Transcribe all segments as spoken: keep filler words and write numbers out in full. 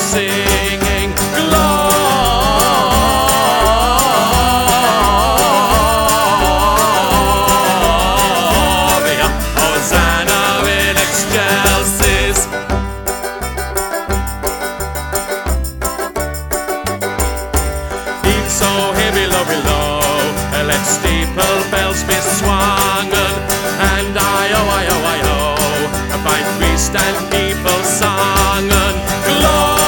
singing glory. Hosanna in excelsis. Heave so heavy below, below, let steeple bells be swung, and I oh I oh I oh, by priest and people sung glory.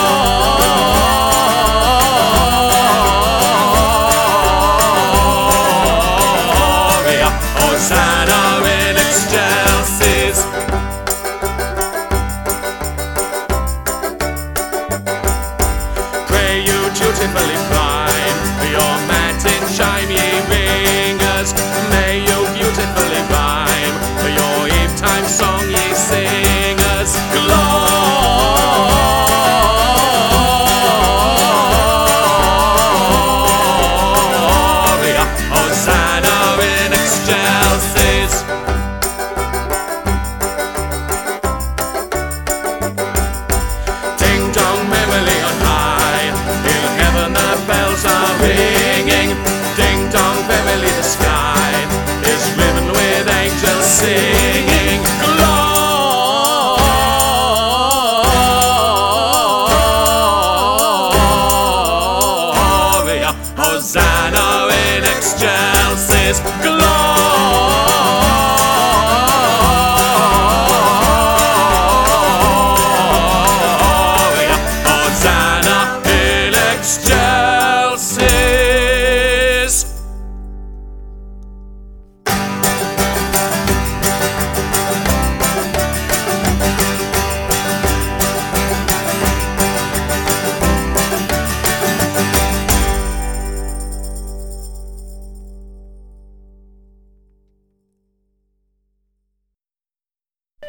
Hosanna in excelsis. Pray you dutifully climb your matin chime, ye ringers. May you beautifully rhyme your eve-time song, ye singers. Gloria, Hosanna in excelsis. Ding dong merrily on high, in heaven the bells are ringing. Ding dong verily the sky is riven with angels singing.